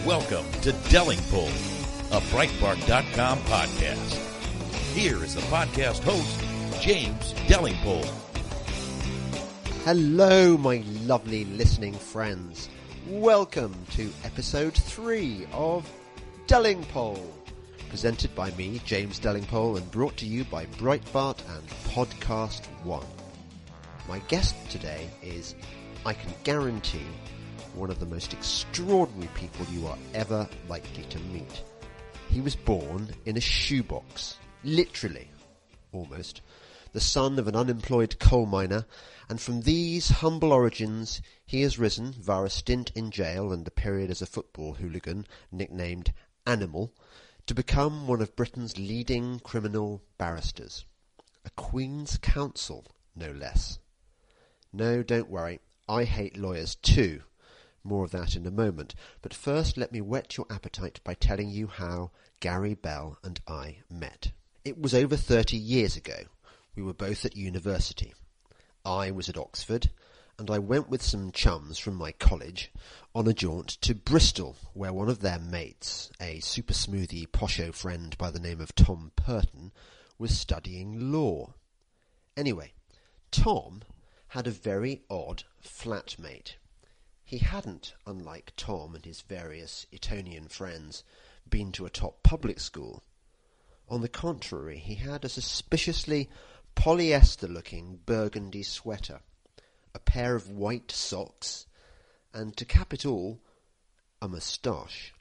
Welcome to Dellingpole, a Breitbart.com podcast. Here is the podcast host, James Dellingpole. Hello, my lovely listening friends. Welcome to episode 3 of Dellingpole, presented by me, James Dellingpole, and brought to you by Breitbart and Podcast One. My guest today is, I can guarantee, one of the most extraordinary people you are ever likely to meet. He was born in a shoebox, literally, almost, the son of an unemployed coal miner, and from these humble origins he has risen, via a stint in jail and a period as a football hooligan nicknamed Animal, to become one of Britain's leading criminal barristers. A Queen's Counsel, no less. No, don't worry, I hate lawyers too. More of that in a moment, but first let me whet your appetite by telling you how Gary Bell and I met. It was over 30 years ago. We were both at university. I was at Oxford, and I went with some chums from my college on a jaunt to Bristol, where one of their mates, a super smoothie posho friend by the name of Tom Purton, was studying law. Anyway, Tom had a very odd flatmate. He hadn't, unlike Tom and his various Etonian friends, been to a top public school. On the contrary, he had a suspiciously polyester-looking burgundy sweater, a pair of white socks, and, to cap it all, a moustache.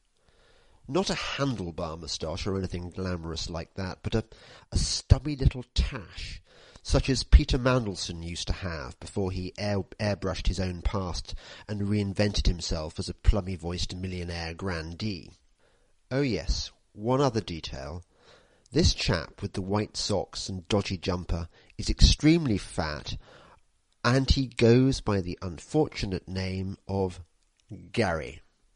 Not a handlebar moustache or anything glamorous like that, but a stubby little tash, such as Peter Mandelson used to have before he airbrushed his own past and reinvented himself as a plummy-voiced millionaire grandee. Oh yes, one other detail. This chap with the white socks and dodgy jumper is extremely fat, and he goes by the unfortunate name of Gary.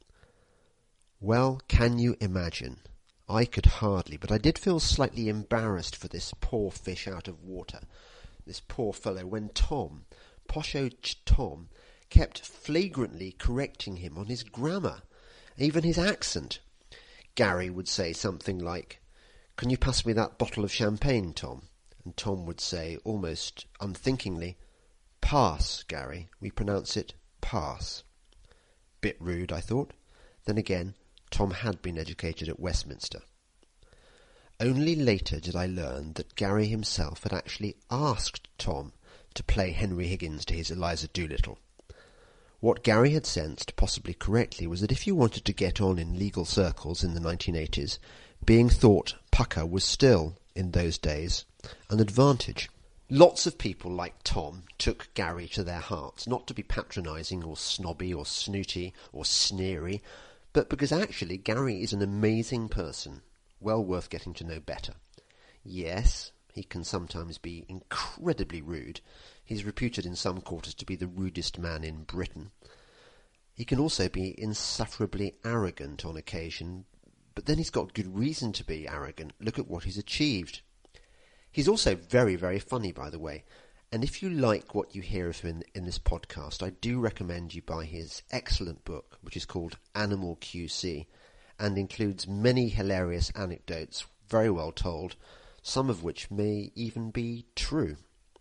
Well, can you imagine? I could hardly, but I did feel slightly embarrassed for this poor fish out of water, this poor fellow, when Tom, posho Tom, kept flagrantly correcting him on his grammar, even his accent. Gary would say something like, "Can you pass me that bottle of champagne, Tom?" And Tom would say, almost unthinkingly, "Pass, Gary. We pronounce it pass." Bit rude, I thought. Then again, Tom had been educated at Westminster. Only later did I learn that Gary himself had actually asked Tom to play Henry Higgins to his Eliza Doolittle. What Gary had sensed, possibly correctly, was that if you wanted to get on in legal circles in the 1980s, being thought pucker was still, in those days, an advantage. Lots of people like Tom took Gary to their hearts, not to be patronising or snobby or snooty or sneery, but because actually Gary is an amazing person, well worth getting to know better. Yes, he can sometimes be incredibly rude. He's reputed in some quarters to be the rudest man in Britain. He can also be insufferably arrogant on occasion, but then he's got good reason to be arrogant. Look at what he's achieved. He's also very, very funny, by the way. And if you like what you hear of him in this podcast, I do recommend you buy his excellent book, which is called Animal QC, and includes many hilarious anecdotes, very well told, some of which may even be true.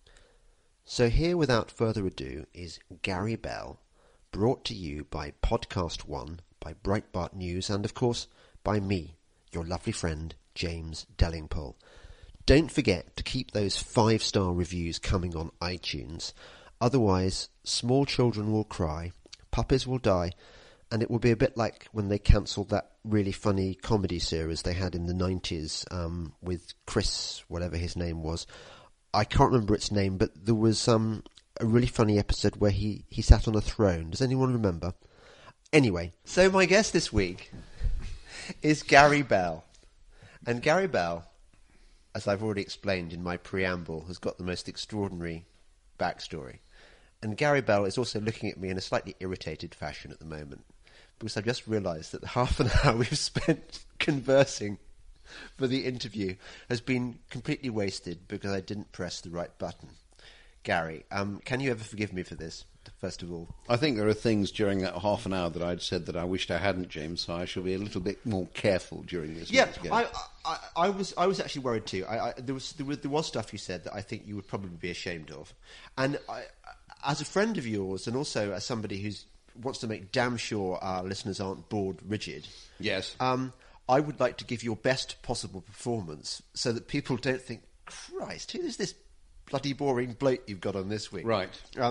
So here, without further ado, is Gary Bell, brought to you by Podcast One, by Breitbart News, and of course, by me, your lovely friend, James Dellingpole. Don't forget to keep those 5-star reviews coming on iTunes. Otherwise, small children will cry, puppies will die, and it will be a bit like when they cancelled that really funny comedy series they had in the 90s with Chris, whatever his name was. I can't remember its name, but there was a really funny episode where he sat on a throne. Does anyone remember? Anyway, so my guest this week is Gary Bell. And Gary Bell, as I've already explained in my preamble, has got the most extraordinary backstory. And Gary Bell is also looking at me in a slightly irritated fashion at the moment, because I've just realised that the half an hour we've spent conversing for the interview has been completely wasted because I didn't press the right button. Gary, can you ever forgive me for this? first of all? I think there are things during that half an hour that I'd said that I wished I hadn't, James, so I shall be a little bit more careful during this. Yeah, I was actually worried too. There was stuff you said that I think you would probably be ashamed of. And as a friend of yours, and also as somebody who wants to make damn sure our listeners aren't bored rigid, yes, I would like to give your best possible performance so that people don't think, Christ, who is this bloody boring bloke you've got on this week? Right.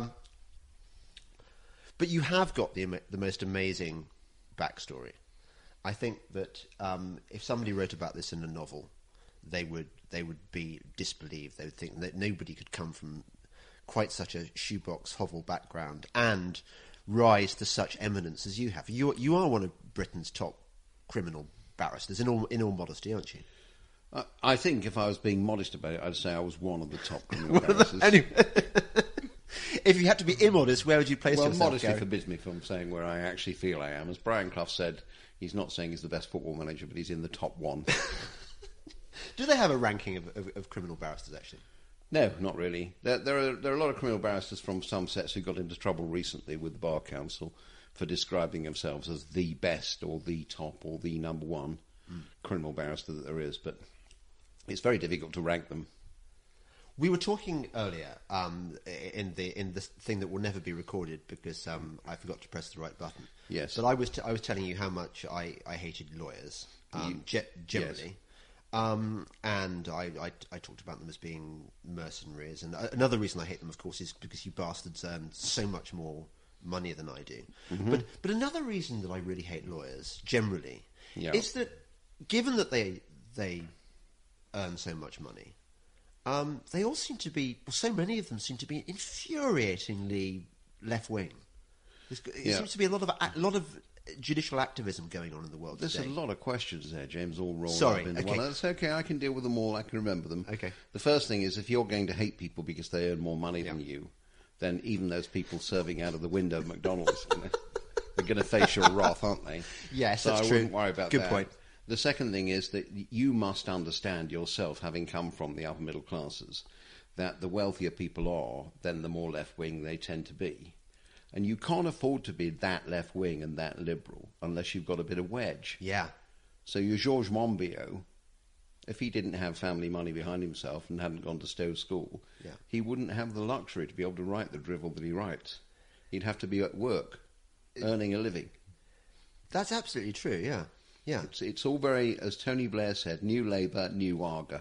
But you have got the most amazing backstory. I think that if somebody wrote about this in a novel, they would be disbelieved. They would think that nobody could come from quite such a shoebox hovel background and rise to such eminence as you have. You are one of Britain's top criminal barristers, in all modesty, aren't you? I think if I was being modest about it, I'd say I was one of the top criminal barristers. Anyway, if you had to be immodest, where would you place yourself? Well, modesty Gary? forbids me from saying where I actually feel I am. As Brian Clough said, he's not saying he's the best football manager, but he's in the top one. Do they have a ranking of criminal barristers, actually? No, not really. There are a lot of criminal barristers from some sets who got into trouble recently with the Bar Council for describing themselves as the best or the top or the number one criminal barrister that there is, but it's very difficult to rank them. We were talking earlier in the thing that will never be recorded because I forgot to press the right button. Yes. But I was telling you how much I hated lawyers generally. Yes. And I talked about them as being mercenaries. And another reason I hate them, of course, is because you bastards earn so much more money than I do. Mm-hmm. But another reason that I really hate lawyers generally is that given that they earn so much money, they all seem to be, well, so many of them seem to be infuriatingly left-wing. There seems to be a lot of judicial activism going on in the world There's today. a lot of questions there, James, all rolled up into one. That's okay, I can deal with them all, I can remember them. Okay. The first thing is, if you're going to hate people because they earn more money than you, then even those people serving out of the window of McDonald's, they're going to face your wrath, aren't they? Yes, so that's I true. wouldn't worry about Good that. point. The second thing is that you must understand yourself, having come from the upper middle classes, that the wealthier people are, then the more left-wing they tend to be. And you can't afford to be that left-wing and that liberal unless you've got a bit of wedge. Yeah. So your Georges Monbiot, if he didn't have family money behind himself and hadn't gone to Stowe School, he wouldn't have the luxury to be able to write the drivel that he writes. He'd have to be at work, earning a living. That's absolutely true, yeah. Yeah. It's all very, as Tony Blair said, new Labour, new Arga.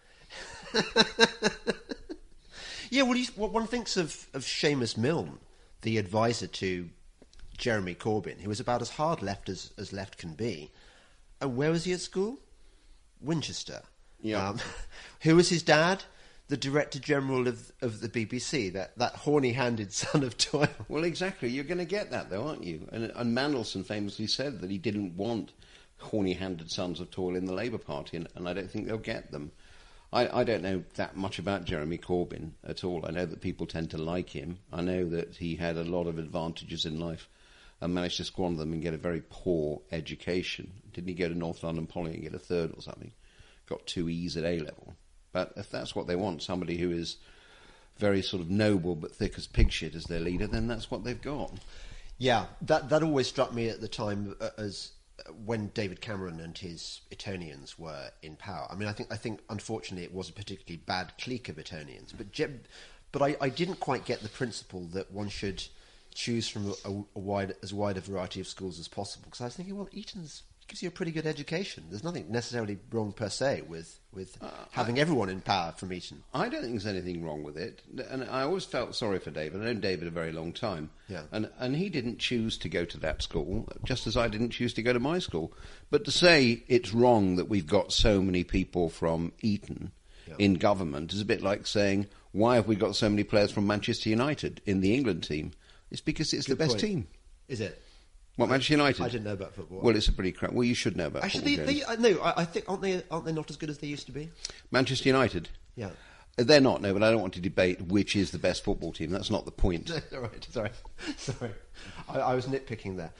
Yeah, well, one thinks of Seamus Milne, the advisor to Jeremy Corbyn, who was about as hard left as left can be. And where was he at school? Winchester. Yeah. Who was his dad? The Director General of the BBC, that horny-handed son of toil. Well, exactly. You're going to get that, though, aren't you? And Mandelson famously said that he didn't want horny-handed sons of toil in the Labour Party, and I don't think they'll get them. I don't know that much about Jeremy Corbyn at all. I know that people tend to like him. I know that he had a lot of advantages in life and managed to squander them and get a very poor education. Didn't he go to North London Poly and get a third or something? Got 2 E's at A-level. But if that's what they want, somebody who is very sort of noble but thick as pig shit as their leader, then that's what they've got. Yeah, that always struck me at the time as when David Cameron and his Etonians were in power. I mean, I think unfortunately it was a particularly bad clique of Etonians, but I didn't quite get the principle that one should choose from as wide a variety of schools as possible. Because I was thinking, well, Eton's gives you a pretty good education. There's nothing necessarily wrong per se with having everyone in power from Eton. I don't think there's anything wrong with it. And I always felt sorry for David. I've known David a very long time. Yeah. And he didn't choose to go to that school, just as I didn't choose to go to my school. But to say it's wrong that we've got so many people from Eton in government is a bit like saying, why have we got so many players from Manchester United in the England team? It's because it's the best team. Is it? What, Manchester United? I didn't know about football. Well, it's a pretty crap. Well, you should know about actually, football. I think aren't they not as good as they used to be? Manchester United. Yeah. They're not, no, but I don't want to debate which is the best football team. That's not the point. Right, sorry. I was nitpicking there.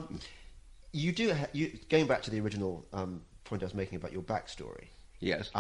You do going back to the original point I was making about your backstory. Yes.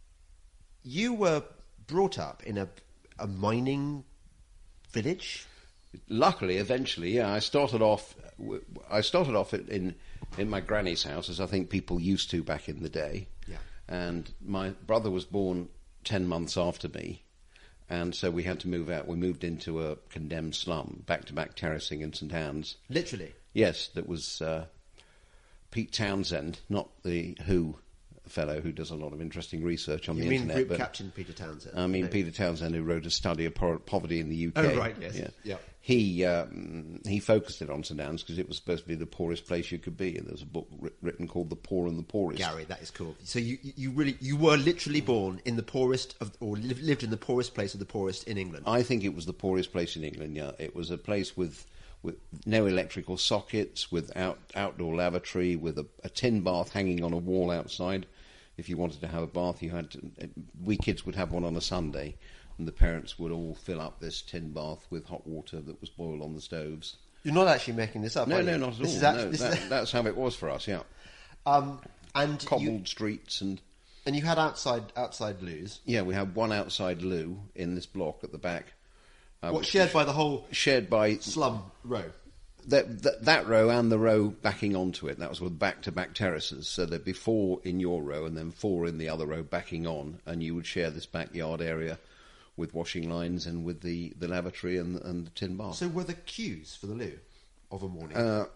You were brought up in a mining village. Luckily, eventually, yeah, I started off in my granny's house, as I think people used to back in the day. Yeah. And my brother was born 10 months after me, and so we had to move out. We moved into a condemned slum, back-to-back terracing in St Anne's. Literally? Yes, that was Pete Townsend, not the Who fellow who does a lot of interesting research on the internet. You mean Group Captain Peter Townsend? I mean Peter Townsend, who wrote a study of poverty in the UK. Oh, right, yes. Yeah. Yeah. He focused it on St Anne's because it was supposed to be the poorest place you could be. And there was a book written called The Poor and the Poorest. Gary, that is cool. So you were literally born in the poorest or lived in the poorest place of the poorest in England. I think it was the poorest place in England. Yeah, it was a place with no electrical sockets, with outdoor lavatory, with a tin bath hanging on a wall outside. If you wanted to have a bath, we kids would have one on a Sunday, and the parents would all fill up this tin bath with hot water that was boiled on the stoves. You're not actually making this up, No, are you? not at all. That's how it was for us, yeah. And Cobbled streets and you had outside loos. Yeah, we had one outside loo in this block at the back. Shared by the whole shared by slum row? That row and the row backing onto it. That was with back-to-back terraces. So there'd be 4 in your row and then 4 in the other row backing on, and you would share this backyard area with washing lines and with the lavatory and the tin bath. So were there queues for the loo of a morning?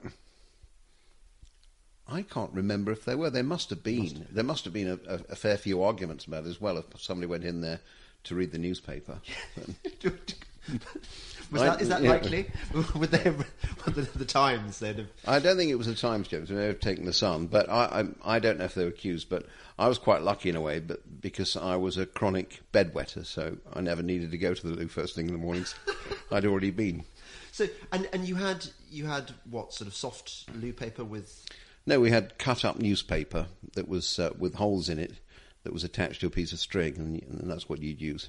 I can't remember if there were. There must have been. There must have been a fair few arguments about it as well if somebody went in there to read the newspaper. Is that likely? Would they have, the Times? They'd have... I don't think it was the Times, James. They may have taken the Sun, but I don't know if they were accused. But I was quite lucky in a way, but because I was a chronic bedwetter, so I never needed to go to the loo first thing in the mornings. I'd already been. So and you had what sort of soft loo paper with? No, we had cut up newspaper that was with holes in it that was attached to a piece of string, and that's what you'd use.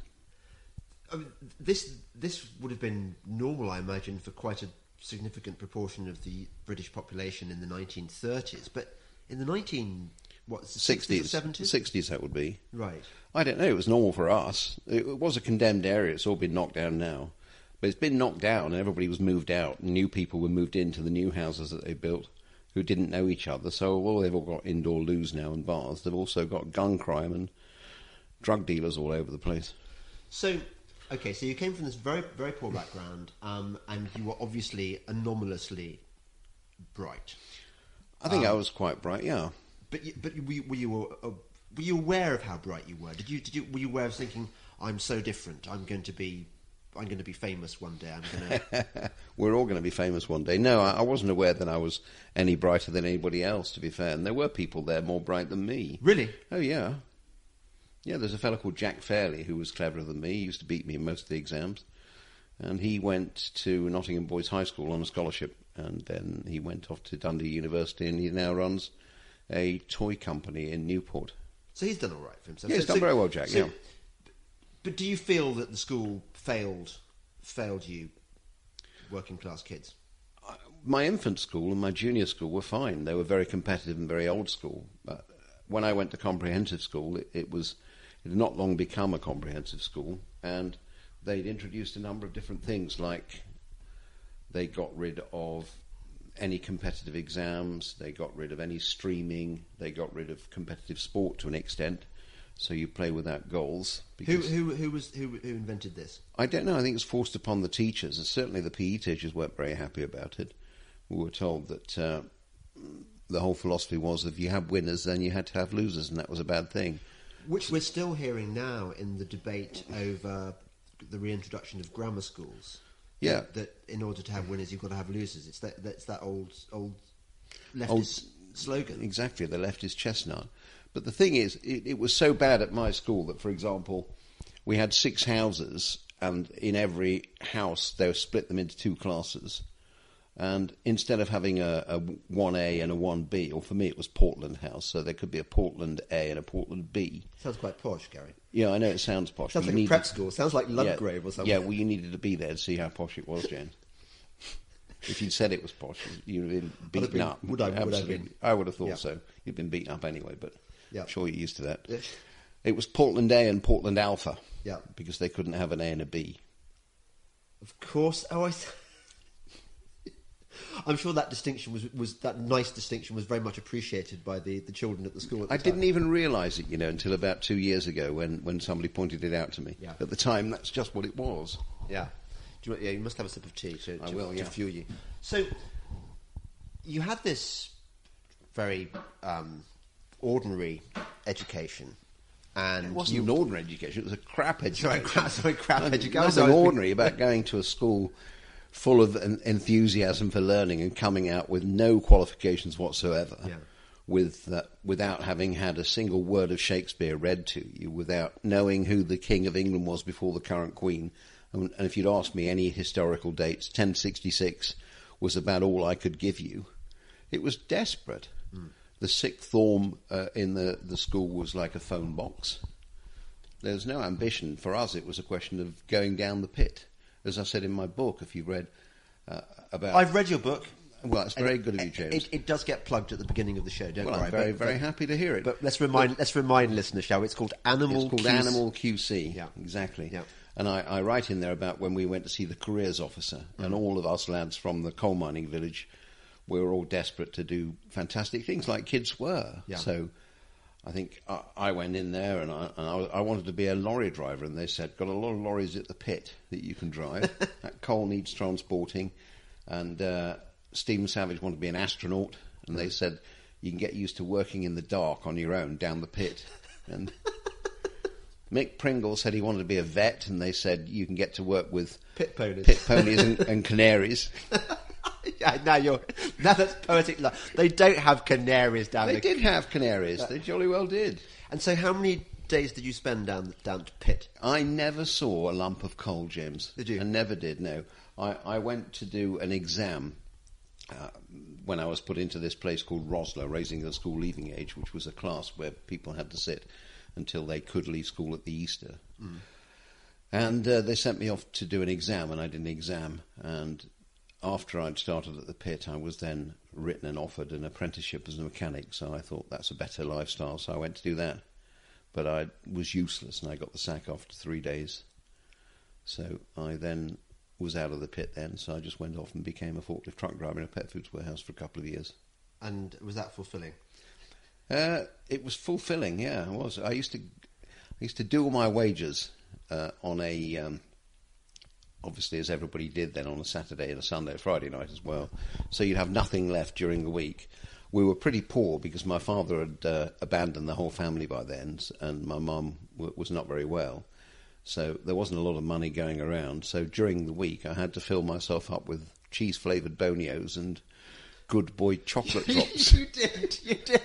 I mean, this would have been normal, I imagine, for quite a significant proportion of the British population in the 1930s. But in the 60s or 70s? 60s, that would be. Right. I don't know. It was normal for us. It was a condemned area. It's all been knocked down now. But it's been knocked down and everybody was moved out. And new people were moved into the new houses that they built who didn't know each other. So although they've all got indoor loos now and bars, they've also got gun crime and drug dealers all over the place. So... Okay, so you came from this very, very poor background, and you were obviously anomalously bright. I think I was quite bright, yeah. But were you aware of how bright you were? Were you aware of thinking, I'm so different, I'm going to be famous one day, We're all going to be famous one day. No, I wasn't aware that I was any brighter than anybody else, to be fair. And there were people there more bright than me. Really? Oh, yeah. Yeah, there's a fellow called Jack Fairley who was cleverer than me. He used to beat me in most of the exams. And he went to Nottingham Boys High School on a scholarship. And then he went off to Dundee University, and he now runs a toy company in Newport. So he's done all right for himself. Yeah, he's done very well, Jack, yeah. But do you feel that the school failed you, working class kids? My infant school and my junior school were fine. They were very competitive and very old school. But when I went to comprehensive school, it had not long become a comprehensive school, and they'd introduced a number of different things, like they got rid of any competitive exams, they got rid of any streaming, they got rid of competitive sport to an extent, so you play without goals. Who invented this? I don't know. I think it was forced upon the teachers, and certainly the PE teachers weren't very happy about it. We were told that the whole philosophy was if you had winners, then you had to have losers, and that was a bad thing. Which we're still hearing now in the debate over the reintroduction of grammar schools. Yeah. That in order to have winners, you've got to have losers. That's that old leftist slogan. Exactly, the leftist chestnut. But the thing is, it was so bad at my school that, for example, we had 6 houses, and in every house they split them into 2 classes. And instead of having a 1A and a 1B, or for me it was Portland House, so there could be a Portland A and a Portland B. Sounds quite posh, Gary. Yeah, I know it sounds posh. Sounds like a prep school. Sounds like Ludgrave or something. Yeah, well, you needed to be there to see how posh it was, James. If you'd said it was posh, you'd have been beaten up. Would I have been? I would have thought so. You'd been beaten up anyway, but I'm sure you're used to that. Yeah. It was Portland A and Portland Alpha. Yeah. Because they couldn't have an A and a B. Of course. Oh, I'm sure that distinction was that nice distinction was very much appreciated by the children at the school at the I time. didn't even realise it, until about 2 years ago when somebody pointed it out to me. Yeah. At the time, that's just what it was. Yeah. You must have a sip of tea to will, yeah. fuel you. So, you had this very ordinary education. And it wasn't an ordinary education, it was a crap education. Crap education. Nothing ordinary about going to a school full of enthusiasm for learning and coming out with no qualifications whatsoever, without having had a single word of Shakespeare read to you, without knowing who the King of England was before the current Queen. And if you'd asked me any historical dates, 1066 was about all I could give you. It was desperate. The sixth form in the school was like a phone box. There was no ambition. For us, it was a question of going down the pit. As I said in my book, if you've read about... I've read your book. Well, it's very good of you, James. It does get plugged at the beginning of the show, don't worry. I'm very, very happy to hear it. But let's remind listeners, shall we? It's called Animal QC. Animal QC, yeah. Exactly. Yeah. And I write in there about when we went to see the careers officer, and all of us lads from the coal mining village, we were all desperate to do fantastic things like kids were. Yeah. So I think I went in there and I wanted to be a lorry driver, and they said, got a lot of lorries at the pit that you can drive. That coal needs transporting. And Stephen Savage wanted to be an astronaut, and they said, you can get used to working in the dark on your own down the pit. And Mick Pringle said he wanted to be a vet, and they said, you can get to work with pit ponies and canaries. Yeah, now that's poetic. They don't have canaries down there. They did have canaries. They jolly well did. And so how many days did you spend down to pit? I never saw a lump of coal, James. Did you? I never did, no. I went to do an exam when I was put into this place called Rosler, Raising the School Leaving Age, which was a class where people had to sit until they could leave school at the Easter. And they sent me off to do an exam, and I did an exam. And after I'd started at the pit, I was then written and offered an apprenticeship as a mechanic, so I thought that's a better lifestyle, so I went to do that. But I was useless, and I got the sack after 3 days. So I then was out of the pit then, so I just went off and became a forklift truck driver in a pet foods warehouse for a couple of years. And was that fulfilling? It was fulfilling, yeah, it was. I used to do all my wages on a... obviously, as everybody did then, on a Saturday and a Sunday, Friday night as well. So you'd have nothing left during the week. We were pretty poor because my father had abandoned the whole family by then, and my mum was not very well. So there wasn't a lot of money going around. So during the week, I had to fill myself up with cheese-flavoured bonios and Good Boy chocolate drops. You did.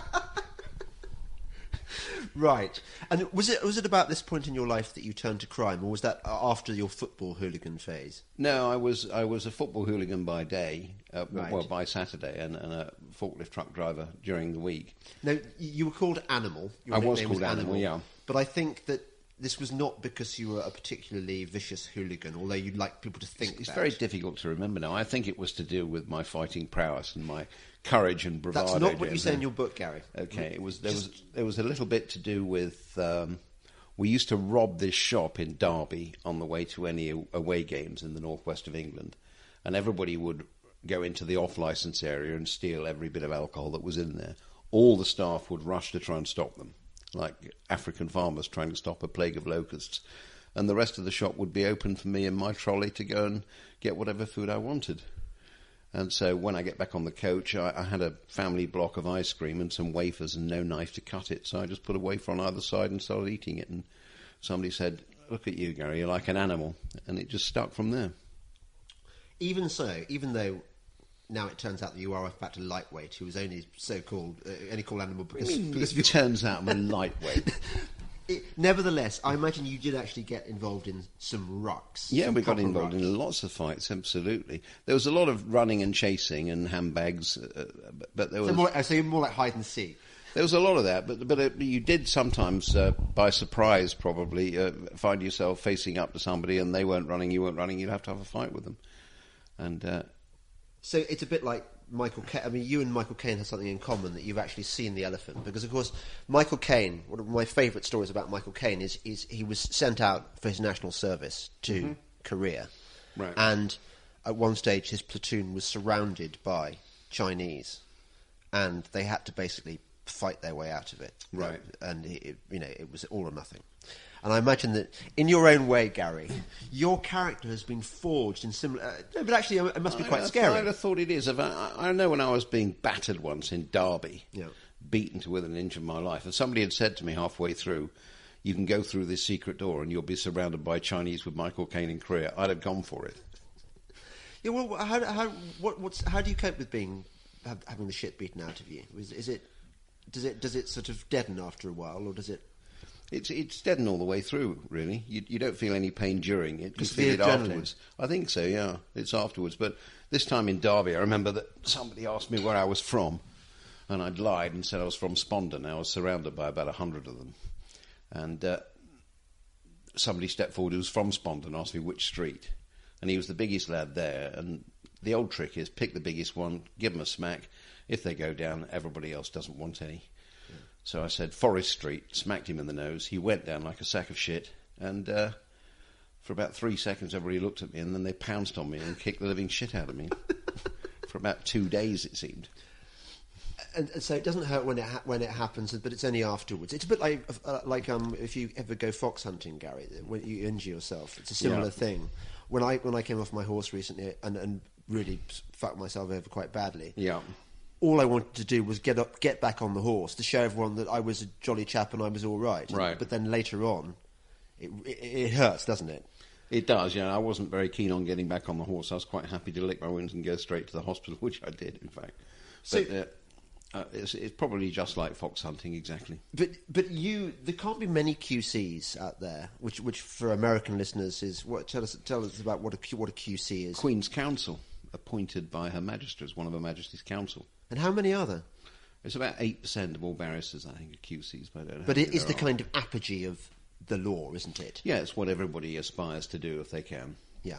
Right. And was it about this point in your life that you turned to crime, or was that after your football hooligan phase? No, I was a football hooligan by day, Right. well, by Saturday, and a forklift truck driver during the week. No, you were called Animal. Your I was nickname called Animal, yeah. But I think that this was not because you were a particularly vicious hooligan, although you'd like people to think It's that. very difficult to remember now. I think it was to do with my fighting prowess and my courage and bravado. That's not what you James. say in your book, Gary. Okay, there was a little bit to do with we used to rob this shop in Derby on the way to any away games in the northwest of England, and everybody would go into the off-licence area and steal every bit of alcohol that was in there. All the staff would rush to try and stop them, like African farmers trying to stop a plague of locusts, and the rest of the shop would be open for me and my trolley to go and get whatever food I wanted. And so when I get back on the coach, I had a family block of ice cream and some wafers and no knife to cut it. So I just put a wafer on either side and started eating it. And somebody said, "Look at you, Gary, you're like an animal." And it just stuck from there. Even though now it turns out that you are in fact a lightweight who was only called Animal because It turns out I'm a lightweight. Nevertheless, I imagine you did actually get involved in some rucks. Yeah, we got proper involved rucks. in lots of fights, absolutely. There was a lot of running and chasing and handbags, but there was... So you're more like hide and seek. There was a lot of that, but you did sometimes, by surprise probably, find yourself facing up to somebody and they weren't running, you weren't running, you'd have to have a fight with them. And so it's a bit like Michael Caine. I mean, you and Michael Caine have something in common, that you've actually seen the elephant. Because, of course, Michael Caine, one of my favourite stories about Michael Caine is he was sent out for his national service to Korea. Right. And at one stage his platoon was surrounded by Chinese, and they had to basically fight their way out of it. Right. And it was all or nothing. And I imagine that, in your own way, Gary, your character has been forged in similar... but actually, it must be quite scary. I'd have thought it is. I know when I was being battered once in Derby, Yeah. beaten to within an inch of my life, and somebody had said to me halfway through, you can go through this secret door and you'll be surrounded by Chinese with Michael Caine in Korea, I'd have gone for it. Yeah, well, how do you cope with having the shit beaten out of you? Does it sort of deaden after a while, or does it... It's deadened all the way through, really. You don't feel any pain during it. You It's feel it the adrenaline. afterwards. I think so, yeah. It's afterwards. But this time in Derby, I remember that somebody asked me where I was from, and I'd lied and said I was from Spondon. I was surrounded by about 100 of them. And somebody stepped forward who was from Spondon and asked me which street. And he was the biggest lad there. And the old trick is pick the biggest one, give them a smack. If they go down, everybody else doesn't want any. So I said Forest Street, smacked him in the nose. He went down like a sack of shit. And for about 3 seconds, everybody looked at me, and then they pounced on me and kicked the living shit out of me. For about 2 days, it seemed. And so it doesn't hurt when it happens, but it's only afterwards. It's a bit like if you ever go fox hunting, Gary, when you injure yourself. It's a similar thing. When I came off my horse recently and really fucked myself over quite badly. Yeah. All I wanted to do was get back on the horse to show everyone that I was a jolly chap and I was all right. Right. But then later on, it hurts, doesn't it? It does, yeah. I wasn't very keen on getting back on the horse. I was quite happy to lick my wounds and go straight to the hospital, which I did, in fact. But it's probably just like fox hunting, exactly. But there can't be many QCs out there, which for American listeners is what. Tell us about what a QC is. Queen's Counsel, appointed by Her Majesty as one of Her Majesty's Council. And how many are there? It's about 8% of all barristers, I think, are QCs. But I don't know. But it is the kind of apogee of the law, isn't it? Yeah, it's what everybody aspires to do if they can. Yeah.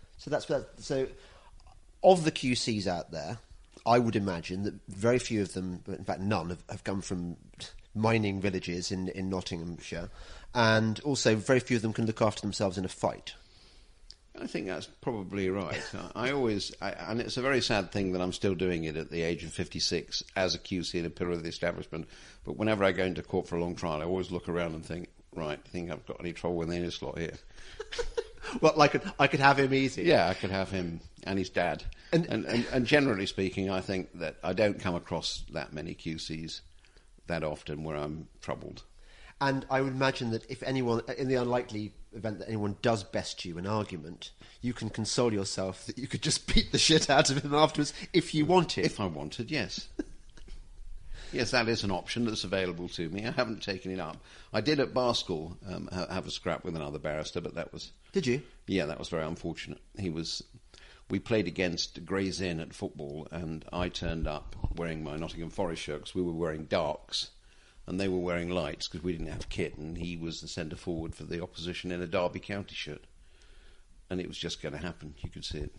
So of the QCs out there, I would imagine that very few of them, in fact none, have come from mining villages in Nottinghamshire, and also very few of them can look after themselves in a fight. I think that's probably right. And it's a very sad thing that I'm still doing it at the age of 56 as a QC and a pillar of the establishment. But whenever I go into court for a long trial, I always look around and think, right, I think I've got any trouble with any of this lot here. Well, I could have him easy. Yeah, I could have him and his dad. And generally speaking, I think that I don't come across that many QCs that often where I'm troubled. And I would imagine that if anyone, in the unlikely event that anyone does best you in argument, you can console yourself that you could just beat the shit out of him afterwards if you wanted. If I wanted, yes. Yes, that is an option that's available to me. I haven't taken it up. I did at bar school have a scrap with another barrister, but that was... Did you? Yeah, that was very unfortunate. We played against Gray's Inn at football, and I turned up wearing my Nottingham Forest shirt because we were wearing darks, and they were wearing lights because we didn't have kit, and he was the centre forward for the opposition in a Derby County shirt. And it was just going to happen. You could see it.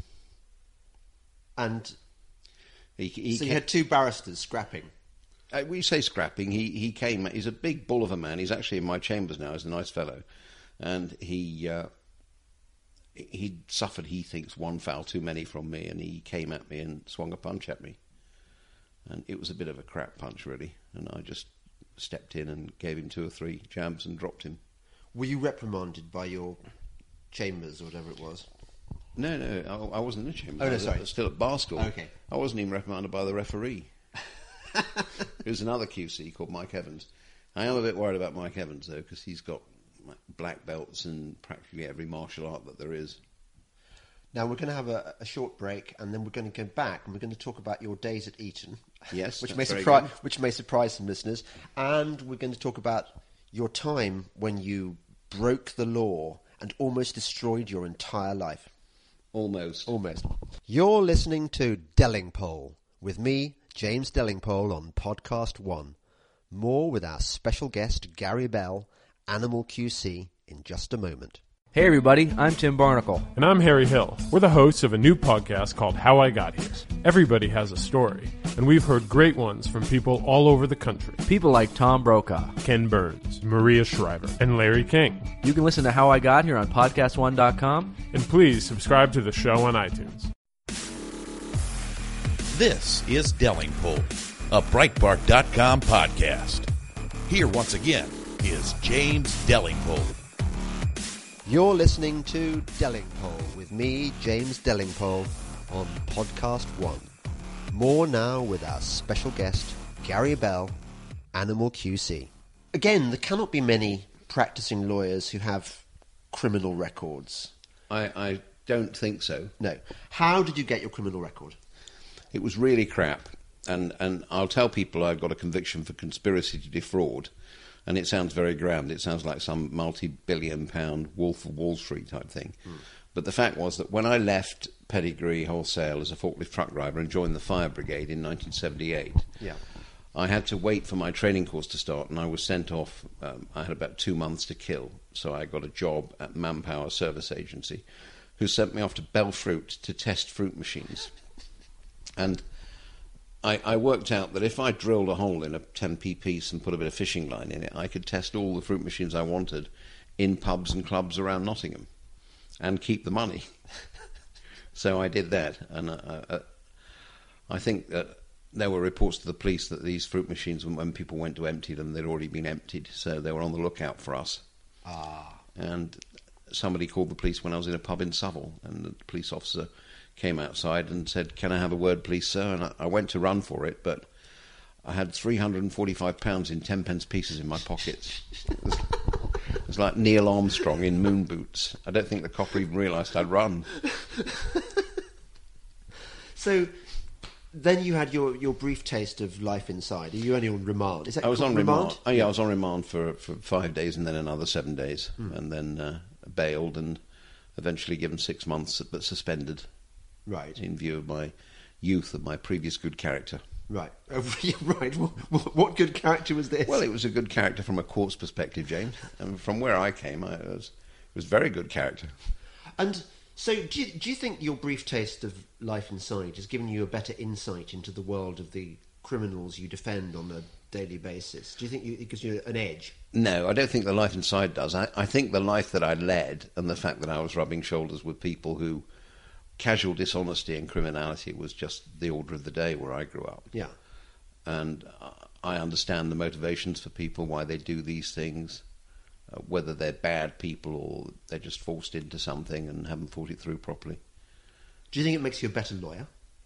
And so you had two barristers scrapping. We say scrapping. He came. He's a big bull of a man. He's actually in my chambers now. He's a nice fellow, and he suffered, he thinks, one foul too many from me, and he came at me and swung a punch at me, and it was a bit of a crap punch, really. And I just stepped in and gave him 2 or 3 jabs and dropped him. Were you reprimanded by your chambers or whatever it was? No, I wasn't in the chambers. Oh, no, I sorry. was still at bar school. Okay. I wasn't even reprimanded by the referee. Who's another QC called Mike Evans. I am a bit worried about Mike Evans, though, because he's got black belts in practically every martial art that there is. Now, we're going to have a short break, and then we're going to go back, and we're going to talk about your days at Eton. Yes, which that's may surprise some listeners. And we're going to talk about your time when you broke the law and almost destroyed your entire life. Almost. You're listening to Dellingpole with me, James Dellingpole, on Podcast 1. More with our special guest, Gary Bell, Animal QC, in just a moment. Hey everybody, I'm Tim Barnacle. And I'm Harry Hill. We're the hosts of a new podcast called How I Got Here. Everybody has a story, and we've heard great ones from people all over the country. People like Tom Brokaw, Ken Burns, Maria Shriver, and Larry King. You can listen to How I Got Here on PodcastOne.com. And please subscribe to the show on iTunes. This is Delingpole, a Breitbart.com podcast. Here once again is James Delingpole. You're listening to Delingpole with me, James Delingpole, on Podcast One. More now with our special guest, Gary Bell, Animal QC. Again, there cannot be many practicing lawyers who have criminal records. I don't think so. No. How did you get your criminal record? It was really crap. And I'll tell people I got a conviction for conspiracy to defraud. And it sounds very grand. It sounds like some multi-billion-pound Wolf of Wall Street type thing. But the fact was that when I left Pedigree Wholesale as a forklift truck driver and joined the fire brigade in 1978, I had to wait for my training course to start, and I was sent off. I had about 2 months to kill, so I got a job at Manpower Service Agency, who sent me off to Belfruit to test fruit machines. And I worked out that if I drilled a hole in a 10p piece and put a bit of fishing line in it, I could test all the fruit machines I wanted in pubs and clubs around Nottingham and keep the money. So I did that, and I think that there were reports to the police that these fruit machines, when people went to empty them, they'd already been emptied, so they were on the lookout for us. And somebody called the police when I was in a pub in Southall, and the police officer came outside and said, "Can I have a word, please, sir?" And I went to run for it, but I had £345 in 10p pieces in my pockets. It was like Neil Armstrong in moon boots. I don't think the copper even realised I'd run. So then you had your brief taste of life inside. Are you only on remand? Is that I was on remand? remand. Oh, yeah, I was on remand for 5 days and then another 7 days, and then bailed and eventually given 6 months, but suspended. Right. In view of my youth and my previous good character. Right. Right. What good character was this? Well, it was a good character from a court's perspective, James. And from where I came, it was very good character. And so do you think your brief taste of life inside has given you a better insight into the world of the criminals you defend on a daily basis? Do you think it gives you an edge? No, I don't think the life inside does. I think the life that I led and the fact that I was rubbing shoulders with people who casual dishonesty and criminality was just the order of the day where I grew up. Yeah. And I understand the motivations for people, why they do these things, whether they're bad people or they're just forced into something and haven't thought it through properly. Do you think it makes you a better lawyer?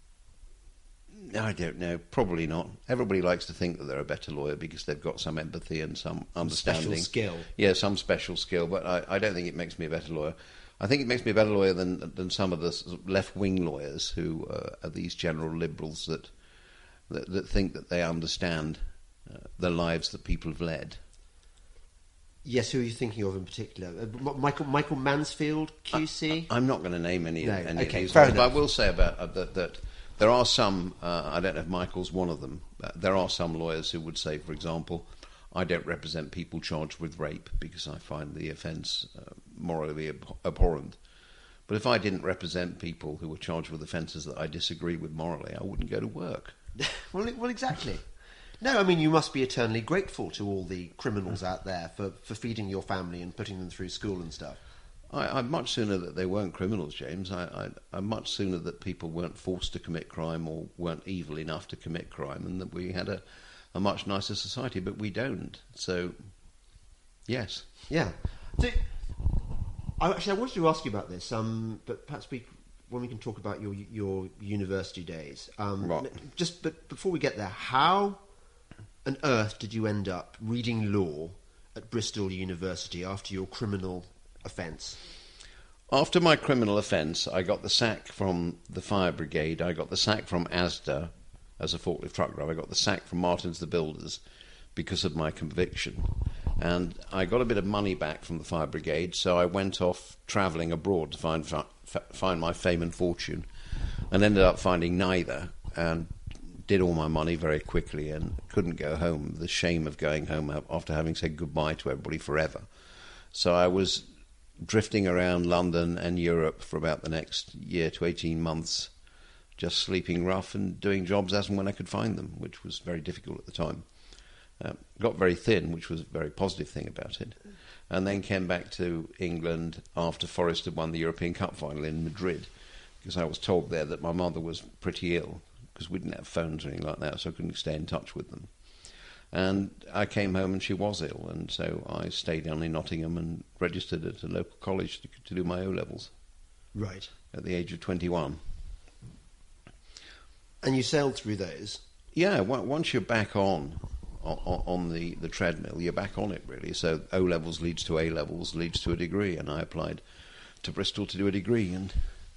I don't know. Probably not. Everybody likes to think that they're a better lawyer because they've got some empathy and some understanding. Special skill. Yeah, some special skill, but I don't think it makes me a better lawyer. I think it makes me a better lawyer than some of the left-wing lawyers who are these general liberals that think that they understand the lives that people have led. Yes, who are you thinking of in particular? Michael Mansfield, QC? I'm not going to name any of these fair lawyers, enough. but I will say about that there are some, I don't know if Michael's one of them, there are some lawyers who would say, for example, I don't represent people charged with rape because I find the offence morally abhorrent. But if I didn't represent people who were charged with offences that I disagree with morally, I wouldn't go to work. Well, exactly. No, I mean, you must be eternally grateful to all the criminals out there for feeding your family and putting them through school and stuff. I'd much sooner that they weren't criminals, James. I'd much sooner that people weren't forced to commit crime or weren't evil enough to commit crime, and that we had a much nicer society, but we don't. So, yes. Yeah. So, I wanted to ask you about this, but perhaps when we can talk about your university days. Right. But before we get there, how on earth did you end up reading law at Bristol University after your criminal offence? After my criminal offence, I got the sack from the fire brigade. I got the sack from Asda as a forklift truck driver. I got the sack from Martins the Builders because of my conviction. And I got a bit of money back from the fire brigade, so I went off travelling abroad to find my fame and fortune, and ended up finding neither, and did all my money very quickly and couldn't go home. The shame of going home after having said goodbye to everybody forever. So I was drifting around London and Europe for about the next year to 18 months, just sleeping rough and doing jobs as and when I could find them, which was very difficult at the time. Got very thin, which was a very positive thing about it. And then came back to England after Forest had won the European Cup final in Madrid, because I was told there that my mother was pretty ill, because we didn't have phones or anything like that, so I couldn't stay in touch with them. And I came home and she was ill, and so I stayed down in Nottingham and registered at a local college to do my O-levels. Right. At the age of 21. And you sailed through those? Yeah, once you're back on the treadmill, you're back on it, really. So O-levels leads to A-levels, leads to a degree, and I applied to Bristol to do a degree, and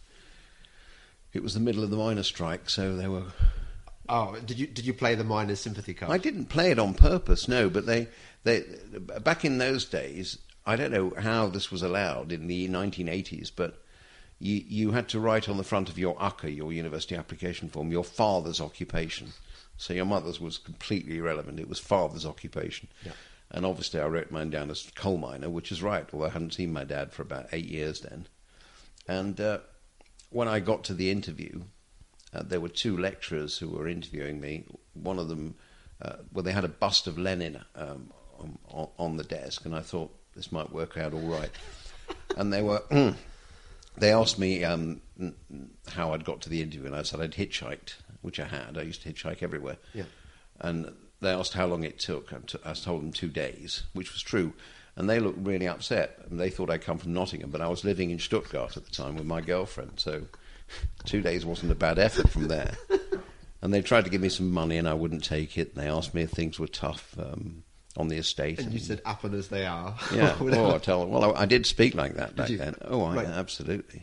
it was the middle of the miners' strike, so they were... Oh, did you play the miners' sympathy card? I didn't play it on purpose, no, but they back in those days, I don't know how this was allowed in the 1980s, but you had to write on the front of your UCA, your university application form, your father's occupation. So your mother's was completely irrelevant. It was father's occupation. Yeah. And obviously I wrote mine down as coal miner, which is right, although I hadn't seen my dad for about 8 years then. And when I got to the interview, there were 2 lecturers who were interviewing me. One of them, they had a bust of Lenin on the desk, and I thought this might work out all right. And they asked me how I'd got to the interview, and I said I'd hitchhiked, which I had. I used to hitchhike everywhere. Yeah. And they asked how long it took. I told them 2 days, which was true. And they looked really upset. And they thought I'd come from Nottingham, but I was living in Stuttgart at the time with my girlfriend, so 2 days wasn't a bad effort from there. And they tried to give me some money, and I wouldn't take it. And they asked me if things were tough on the estate. And you said, "Happen as they are." Yeah. I tell them. Well, I did speak like that back then. Oh, right. Absolutely.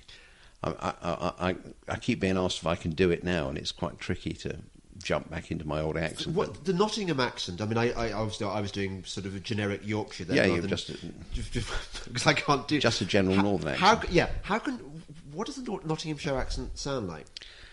I keep being asked if I can do it now, and it's quite tricky to jump back into my old accent. What the Nottingham accent? I mean, I was doing sort of a generic Yorkshire there. Yeah, just because I can't do just a general northern accent. What does the Nottinghamshire accent sound like?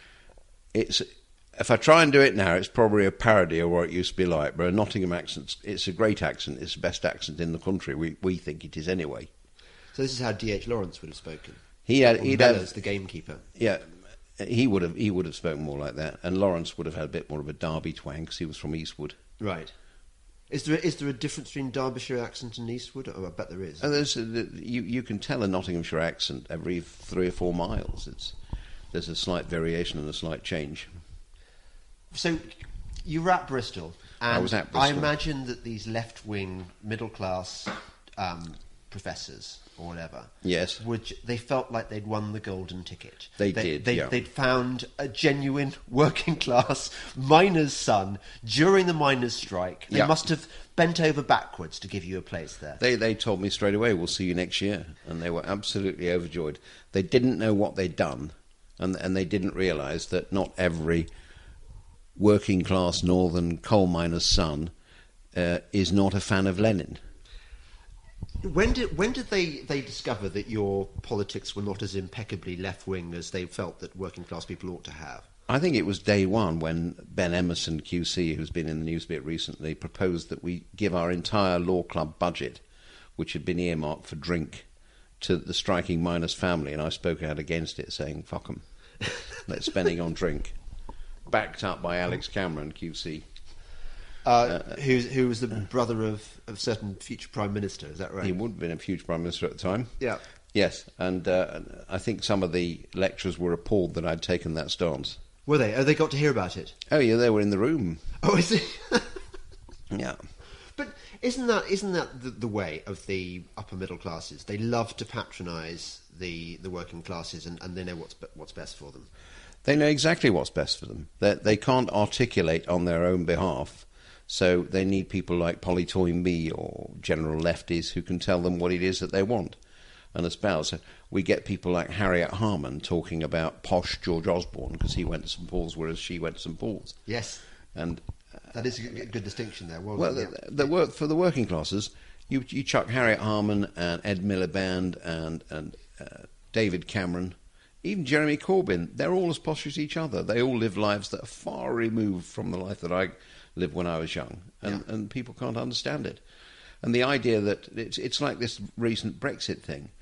If I try and do it now, it's probably a parody of what it used to be like. But a Nottingham accent, it's a great accent. It's the best accent in the country. We think it is anyway. So this is how D.H. Lawrence would have spoken. He'd have the gamekeeper. Yeah, he would have spoken more like that, and Lawrence would have had a bit more of a Derby twang because he was from Eastwood. Right. Is there a difference between Derbyshire accent and Eastwood? Oh, I bet there is. You can tell a Nottinghamshire accent every 3 or 4 miles. There's a slight variation and a slight change. So you were at Bristol, and I was at Bristol. I imagine that these left-wing, middle-class professors or whatever, yes, they felt like they'd won the golden ticket. They'd found a genuine working-class miner's son during the miners' strike. They must have bent over backwards to give you a place there. They told me straight away, "We'll see you next year," and they were absolutely overjoyed. They didn't know what they'd done, and they didn't realise that not every working-class northern coal miner's son is not a fan of Lenin. When did they discover that your politics were not as impeccably left-wing as they felt that working-class people ought to have? I think it was day one when Ben Emerson QC, who's been in the news a bit recently, proposed that we give our entire law club budget, which had been earmarked for drink, to the striking miners' family, and I spoke out against it, saying, "Fuck 'em, let's spending on drink." Backed up by Alex Cameron QC. Who was the brother of a certain future Prime Minister, is that right? He would have been a future Prime Minister at the time. Yeah. Yes, and I think some of the lecturers were appalled that I'd taken that stance. Were they? Oh, they got to hear about it? Oh, yeah, they were in the room. Oh, I see. Yeah. But isn't that the way of the upper middle classes? They love to patronise the working classes, and they know what's best for them. They know exactly what's best for them. They can't articulate on their own behalf, so they need people like Polly Toynbee or general lefties who can tell them what it is that they want and espouse. We get people like Harriet Harman talking about posh George Osborne because he went to St Paul's, whereas she went to St Paul's. Yes, and that is a good distinction there. For the working classes, you chuck Harriet Harman and Ed Miliband and David Cameron. Even Jeremy Corbyn, they're all as posh as each other. They all live lives that are far removed from the life that I lived when I was young, and people can't understand it. And the idea that it's like this recent Brexit thing.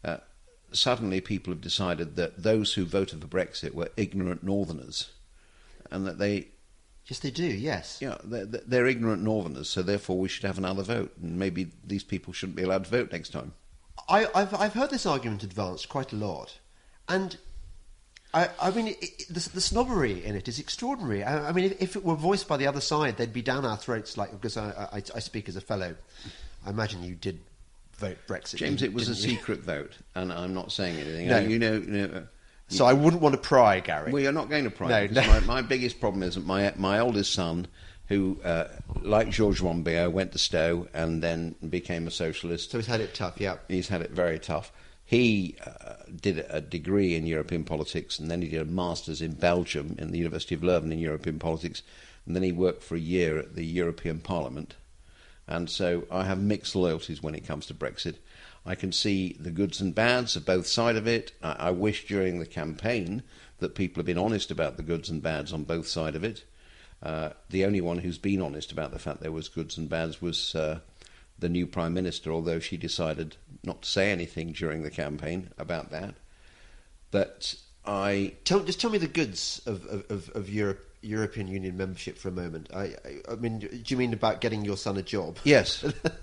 suddenly people have decided that those who voted for Brexit were ignorant Northerners, and that they... Yes, they do, yes. Yeah, they're ignorant Northerners, so therefore we should have another vote, and maybe these people shouldn't be allowed to vote next time. I've heard this argument advanced quite a lot, and I mean the snobbery in it is extraordinary. I mean, if it were voiced by the other side, they'd be down our throats. Like, because I speak as a fellow, I imagine you did vote Brexit, James. It was a you? secret vote, and I'm not saying anything. No. You know. So I wouldn't want to pry, Gary. Well, you're not going to pry. No, because my biggest problem is that my oldest son, who, like Georges Monbiot, went to Stowe and then became a socialist. So he's had it tough, yeah. He's had it very tough. He did a degree in European politics, and then he did a master's in Belgium in the University of Leuven in European politics, and then he worked for a year at the European Parliament. And so I have mixed loyalties when it comes to Brexit. I can see the goods and bads of both sides of it. I wish during the campaign that people have been honest about the goods and bads on both sides of it. The only one who's been honest about the fact there was goods and bads was the new Prime Minister, although she decided not to say anything during the campaign about that. But just tell me the goods of European Union membership for a moment. I mean, do you mean about getting your son a job? Yes.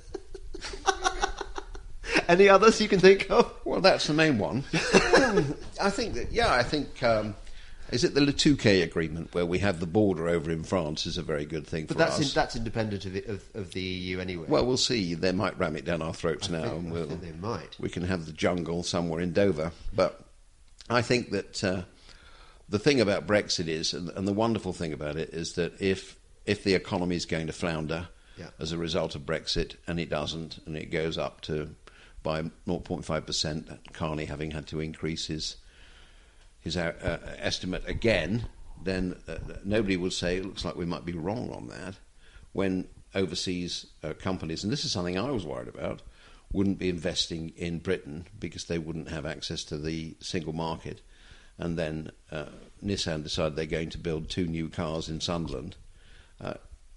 Any others you can think of? Well, that's the main one. I think, is it the Le Touquet agreement where we have the border over in France is a very good thing for us. But that's independent of the EU anyway. Well, we'll see. They might ram it down our throats I and think they might. We can have the jungle somewhere in Dover. But I think that the thing about Brexit is, and the wonderful thing about it is that if the economy is going to flounder as a result of Brexit, and it doesn't, and it goes up to by 0.5%, Carney having had to increase his estimate again, then nobody would say it looks like we might be wrong on that. When overseas companies, and this is something I was worried about, wouldn't be investing in Britain because they wouldn't have access to the single market. And then Nissan decided they're going to build 2 new cars in Sunderland. I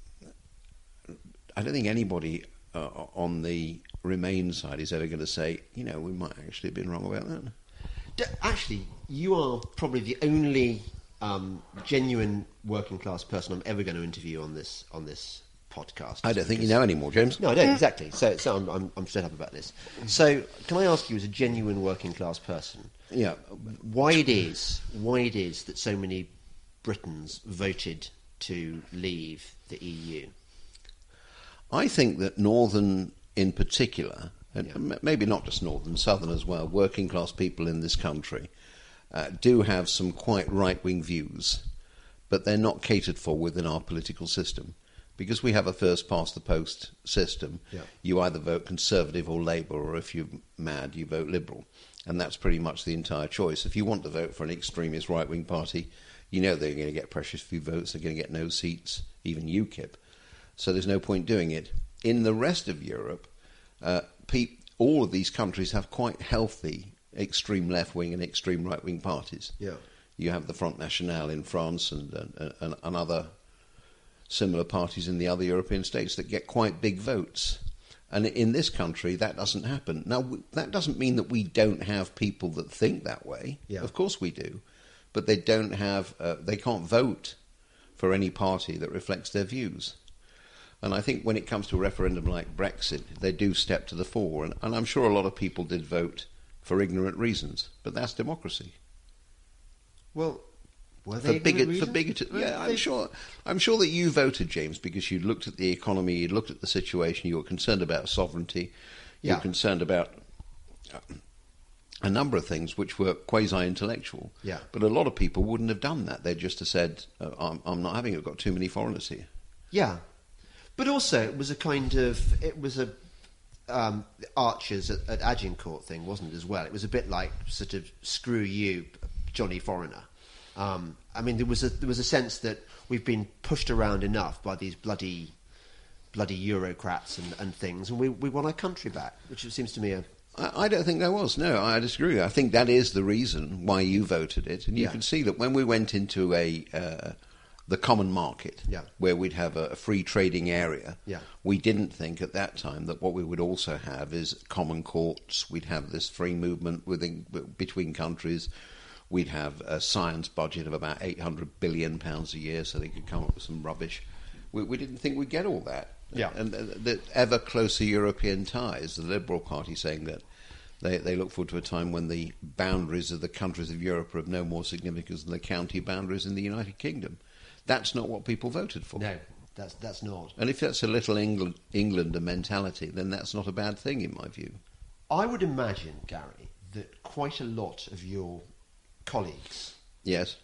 don't think anybody on the Remain side is ever going to say, we might actually have been wrong about that. Actually, you are probably the only genuine working class person I'm ever going to interview on this podcast. I don't think you know anymore, James. No, I don't, exactly. So I'm straight up about this. So can I ask you, as a genuine working class person, why it is that so many Britons voted to leave the EU? I think that Northern in particular, and maybe not just Northern, Southern as well, working class people in this country do have some quite right-wing views, but they're not catered for within our political system. Because we have a first-past-the-post system, you either vote Conservative or Labour, or if you're mad, you vote Liberal. And that's pretty much the entire choice. If you want to vote for an extremist right-wing party, you know they're going to get precious few votes, they're going to get no seats, even UKIP. So there's no point doing it. In the rest of Europe, all of these countries have quite healthy extreme left-wing and extreme right-wing parties. Yeah. You have the Front National in France and other similar parties in the other European states that get quite big votes. And in this country, that doesn't happen. Now, that doesn't mean that we don't have people that think that way. Yeah. Of course we do. But they don't have, they can't vote for any party that reflects their views. And I think when it comes to a referendum like Brexit, they do step to the fore. And I'm sure a lot of people did vote for ignorant reasons, but that's democracy. Well, were they bigoted? Yeah, I'm sure that you voted, James, because you looked at the economy, you looked at the situation, you were concerned about sovereignty, you were concerned about a number of things which were quasi-intellectual. Yeah. But a lot of people wouldn't have done that. They'd just have said, I'm not having it, I've got too many foreigners here. Yeah. But also, it was Archers at Agincourt thing, wasn't it, as well? It was a bit like sort of screw you, Johnny Foreigner. I mean, there was a sense that we've been pushed around enough by these bloody Eurocrats and things, and we want our country back, which seems to me I don't think there was. No, I disagree. I think that is the reason why you voted it, and you can see that when we went into a the common market, Yeah. where we'd have a free trading area. Yeah. We didn't think at that time that what we would also have is common courts. We'd have this free movement between countries. We'd have a science budget of about £800 billion a year, so they could come up with some rubbish. We didn't think we'd get all that. Yeah. And the ever closer European ties, the Liberal Party saying that they look forward to a time when the boundaries of the countries of Europe are of no more significance than the county boundaries in the United Kingdom. That's not what people voted for. No, that's not. And if that's a little Englander mentality, then that's not a bad thing in my view. I would imagine, Gary, that quite a lot of your colleagues Yes.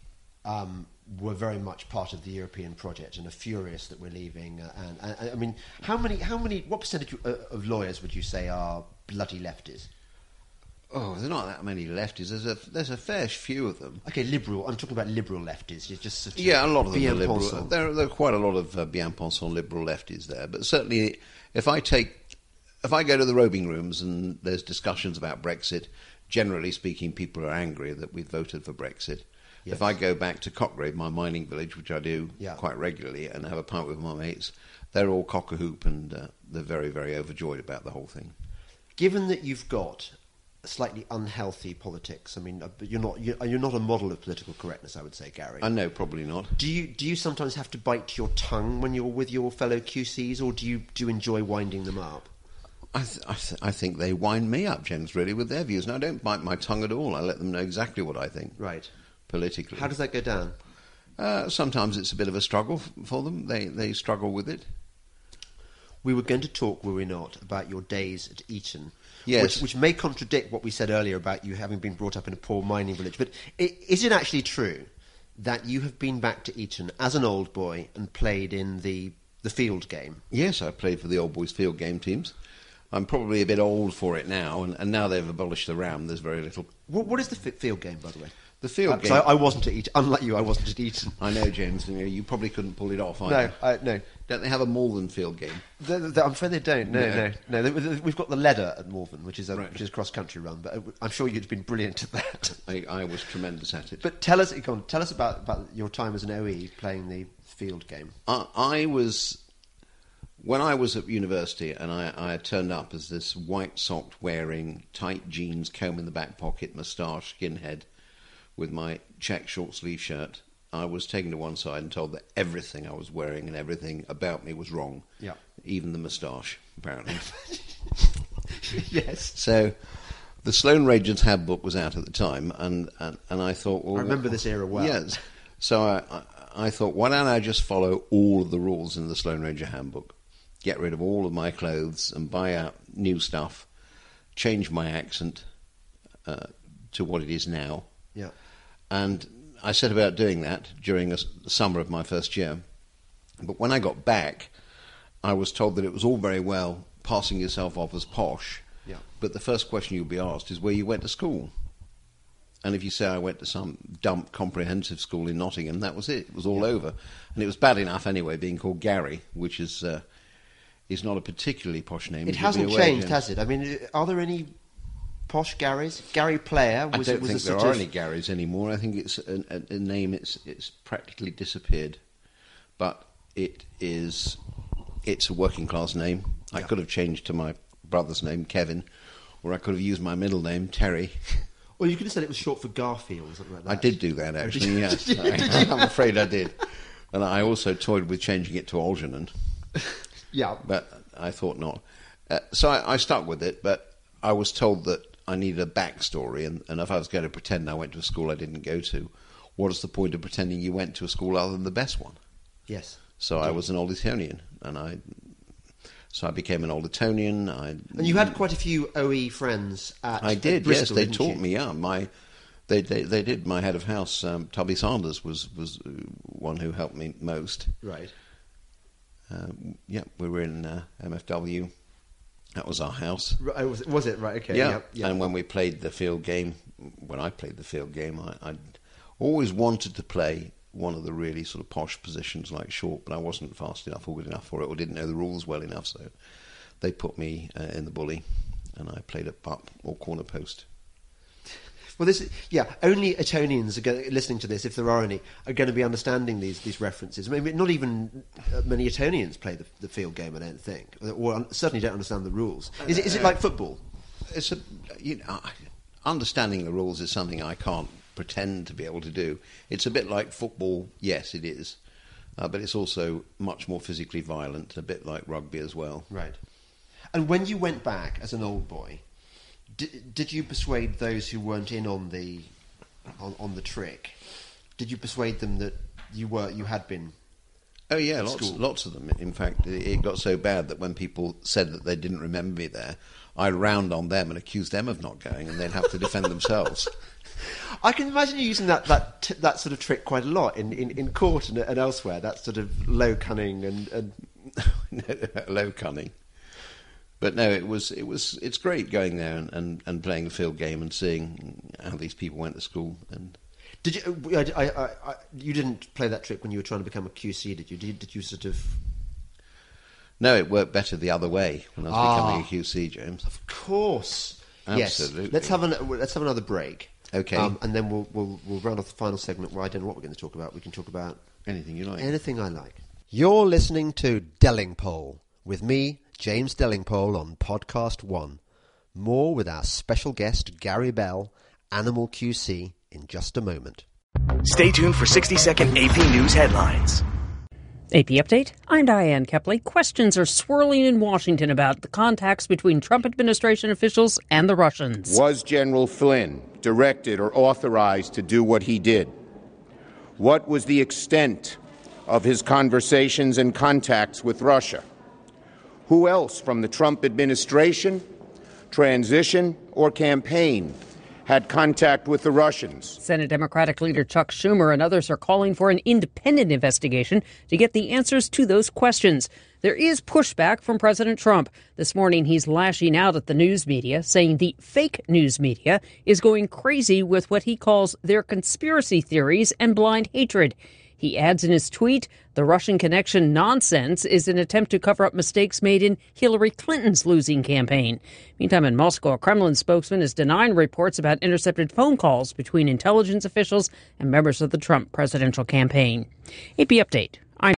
were very much part of the European project and are furious that we're leaving. And I mean, what percentage of lawyers would you say are bloody lefties? Oh, there's not that many lefties. There's a fair few of them. Okay, liberal. I'm talking about liberal lefties. You're just sort of Yeah, a lot of them are liberal. bien-pensant. There are quite a lot of bien-pensant liberal lefties there. But certainly, if I go to the roving rooms and there's discussions about Brexit, generally speaking, people are angry that we've voted for Brexit. Yes. If I go back to Cockgrave, my mining village, which I do Yeah. quite regularly, and have a pint with my mates, they're all cock-a-hoop and they're very, very overjoyed about the whole thing. Given that you've got slightly unhealthy politics, I mean, you're not a model of political correctness, I would say, Gary. I know, probably not. Do you sometimes have to bite your tongue when you're with your fellow QCs, or do you enjoy winding them up? I think they wind me up, James, really, with their views. And I don't bite my tongue at all. I let them know exactly what I think. Right. Politically. How does that go down? Sometimes it's a bit of a struggle for them. They struggle with it. We were going to talk, were we not, about your days at Eton. Yes. Which may contradict what we said earlier about you having been brought up in a poor mining village. But is it actually true that you have been back to Eton as an old boy and played in the field game? Yes, I played for the Old Boys field game teams. I'm probably a bit old for it now, and now they've abolished the RAM. There's very little. What is the field game, by the way? The field game. So I wasn't at Eton. Unlike you, I wasn't at Eton. I know, James. You probably couldn't pull it off either. No. Don't they have a Malvern field game? I'm afraid they don't. No. We've got the Leather at Malvern, which is Right. cross country run. But I'm sure you'd been brilliant at that. I was tremendous at it. But tell us about your time as an OE playing the field game. When I was at university and I turned up as this white-socked wearing, tight jeans, comb in the back pocket, moustache, skinhead, with my check short sleeve shirt, I was taken to one side and told that everything I was wearing and everything about me was wrong. Yeah. Even the moustache, apparently. Yes. So the Sloane Rangers Handbook was out at the time, and I thought, well, I remember this era well. Yes. So I thought, why don't I just follow all of the rules in the Sloane Ranger Handbook? Get rid of all of my clothes and buy out new stuff, change my accent to what it is now. Yeah. And I set about doing that during the summer of my first year. But when I got back, I was told that it was all very well passing yourself off as posh, Yeah. but the first question you'll be asked is where you went to school. And if you say I went to some dump comprehensive school in Nottingham, that was it. It was all over. And it was bad enough anyway, being called Gary, which is not a particularly posh name. It You'll be hasn't aware, changed, James. has it? I mean, are there any posh Garys? Gary Player was I don't was think a there sort are of- any Garys anymore. I think it's a name. It's practically disappeared, but it's a working class name. I Yeah. could have changed to my brother's name, Kevin, or I could have used my middle name, Terry. Well, you could have said it was short for Garfield or something like that. I did do that actually. you? Yes, Did you? I'm afraid I did, and I also toyed with changing it to Algernon. Yeah. But I thought not. So I stuck with it, but I was told that I needed a backstory, and if I was going to pretend I went to a school I didn't go to, what is the point of pretending you went to a school other than the best one? Yes. So I was an Old Etonian, and I became an Old Etonian. And you had quite a few OE friends at I did, at Bristol, yes. They didn't taught you? me, yeah. They did. My head of house, Tubby Sanders, was one who helped me most. Right. Yeah, we were in MFW. That was our house. Right, was it? Right, okay. Yeah. Yeah. And when we played the field game, I always wanted to play one of the really sort of posh positions like short, but I wasn't fast enough or good enough for it, or didn't know the rules well enough, so they put me in the bully, and I played up or corner post. Well, only Etonians are listening to this, if there are any, are going to be understanding these references. Maybe not even many Etonians play the field game, I don't think, or certainly don't understand the rules. Is it like football? Understanding the rules is something I can't pretend to be able to do. It's a bit like football, yes, it is, but it's also much more physically violent, a bit like rugby as well. Right. And when you went back as an old boy, did you persuade those who weren't in on the trick? Did you persuade them that you had been? Oh yeah, lots of them. In fact, it got so bad that when people said that they didn't remember me there, I'd round on them and accuse them of not going, and they'd have to defend themselves. I can imagine you using that sort of trick quite a lot in court and elsewhere. That sort of low cunning and low cunning. But no, it's great going there and playing the field game and seeing how these people went to school. And did you? You didn't play that trick when you were trying to become a QC, did you? Did you sort of? No, it worked better the other way when I was becoming a QC, James. Of course, absolutely. Yes. Let's have another break. Okay, and then we'll round off the final segment where I don't know what we're going to talk about. We can talk about anything you like. Anything I like. You're listening to Dellingpole with me, James Dellingpole, on Podcast 1. More with our special guest, Gary Bell, Animal QC, in just a moment. Stay tuned for 60-second AP News headlines. AP Update, I'm Diane Kepley. Questions are swirling in Washington about the contacts between Trump administration officials and the Russians. Was General Flynn directed or authorized to do what he did? What was the extent of his conversations and contacts with Russia? Who else from the Trump administration, transition, or campaign had contact with the Russians? Senate Democratic leader Chuck Schumer and others are calling for an independent investigation to get the answers to those questions. There is pushback from President Trump. This morning, he's lashing out at the news media, saying the fake news media is going crazy with what he calls their conspiracy theories and blind hatred. He adds in his tweet, the Russian connection nonsense is an attempt to cover up mistakes made in Hillary Clinton's losing campaign. Meantime, in Moscow, a Kremlin spokesman is denying reports about intercepted phone calls between intelligence officials and members of the Trump presidential campaign. AP Update.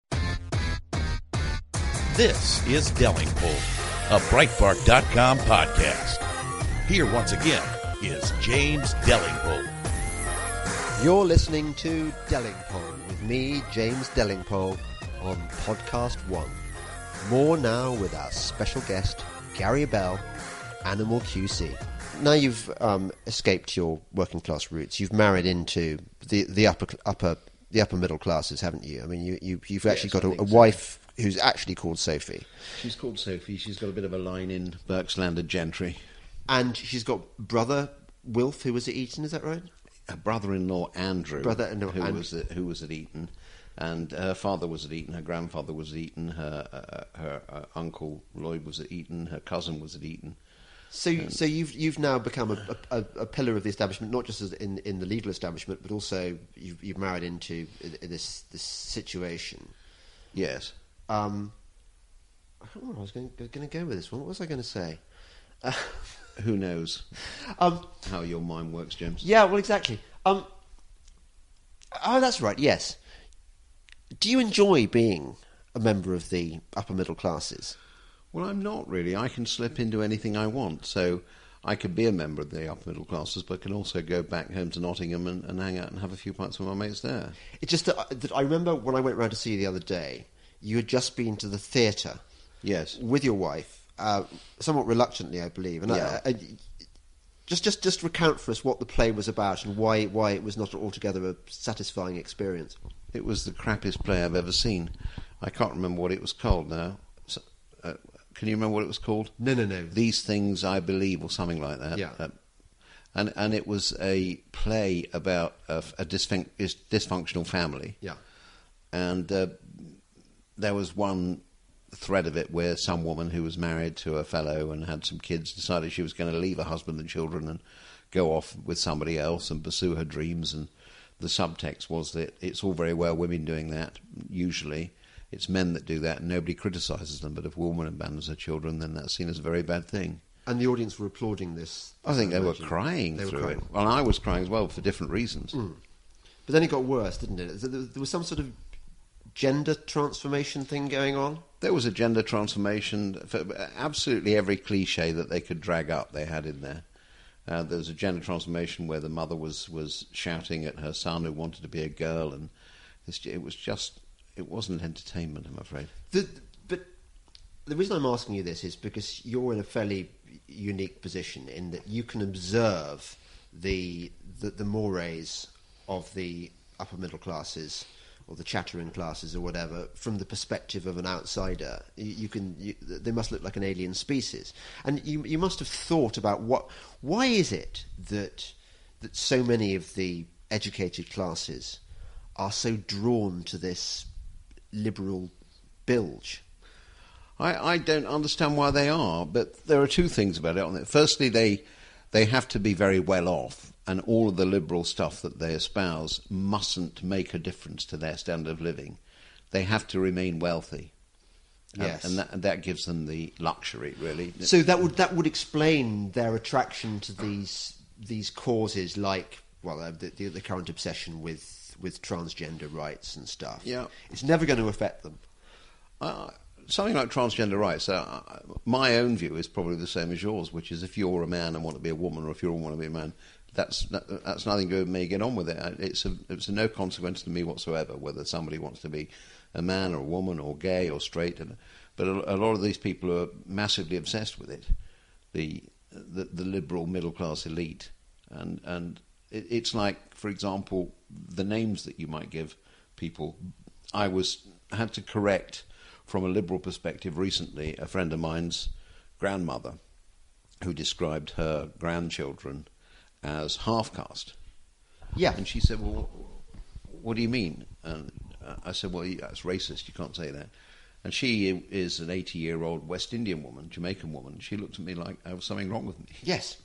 This is Dellingpole, a Breitbart.com podcast. Here once again is James Dellingpole. You're listening to Dellingpole with me, James Dellingpole, on Podcast 1. More now with our special guest, Gary Bell, Animal QC. Now you've escaped your working class roots. You've married into the upper middle classes, haven't you? I mean, you've actually got a wife who's actually called Sophie. She's called Sophie. She's got a bit of a line in Berks Landed Gentry. And she's got brother Wilf, who was at Eton, is that right? Her brother-in-law Andrew, who was at Eton, and her father was at Eton, her grandfather was at Eton, her uncle Lloyd was at Eton, her cousin was at Eton. So you've now become a pillar of the establishment, not just in the legal establishment, but also you've married into this situation. Yes. I don't know where I was going to go with this one. What was I going to say? Who knows how your mind works, James? Yeah, well, exactly. Oh, that's right, yes. Do you enjoy being a member of the upper middle classes? Well, I'm not really. I can slip into anything I want. So I could be a member of the upper middle classes, but can also go back home to Nottingham and hang out and have a few pints with my mates there. It's just that I remember when I went round to see you the other day, you had just been to the theatre. Yes. With your wife. Somewhat reluctantly, I believe. And yeah. Just recount for us what the play was about and why it was not altogether a satisfying experience. It was the crappiest play I've ever seen. I can't remember what it was called now. Can you remember what it was called? No. These Things I Believe, or something like that. Yeah. And it was a play about a dysfunctional family. Yeah. And there was one thread of it where some woman who was married to a fellow and had some kids decided she was going to leave her husband and children and go off with somebody else and pursue her dreams. And the subtext was that it's all very well women doing that. Usually it's men that do that and nobody criticises them, but if a woman abandons her children, then that's seen as a very bad thing. And the audience were applauding this. I think they were imagine. crying They were through crying. it. Well, I was crying as well for different reasons. But then it got worse, didn't it? There was some sort of gender transformation thing going on. There was a gender transformation for absolutely every cliche that they could drag up. They had in there. There was a gender transformation where the mother was shouting at her son who wanted to be a girl, and it wasn't entertainment, I'm afraid. But the reason I'm asking you this is because you're in a fairly unique position in that you can observe the mores of the upper middle classes or the chattering classes or whatever from the perspective of an outsider. They must look like an alien species, and you must have thought about why is it that so many of the educated classes are so drawn to this liberal bilge. I don't understand why they are, but there are two things about it. Firstly, they have to be very well off, and all of the liberal stuff that they espouse mustn't make a difference to their standard of living. They have to remain wealthy. Yes. And that gives them the luxury, really. So that would explain their attraction to these causes, like the current obsession with transgender rights and stuff. Yeah, it's never going to affect them. Something like transgender rights, my own view is probably the same as yours, which is if you're a man and want to be a woman, or if you're a woman and want to be a man, that's nothing to do with me. Get on with it. It's of no consequence to me whatsoever whether somebody wants to be a man or a woman or gay or straight. But a lot of these people are massively obsessed with it. The liberal middle class elite, and it's like, for example, the names that you might give people. I had to correct, from a liberal perspective, recently a friend of mine's grandmother who described her grandchildren as half-caste. Yeah. And she said, well, what do you mean? And I said, well, that's racist, you can't say that. And she is an 80-year-old West Indian woman, Jamaican woman. She looked at me like there was something wrong with me. Yes.